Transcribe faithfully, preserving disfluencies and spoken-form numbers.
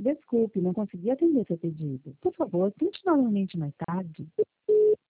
Desculpe, não consegui atender seu pedido. Por favor, tente novamente mais tarde.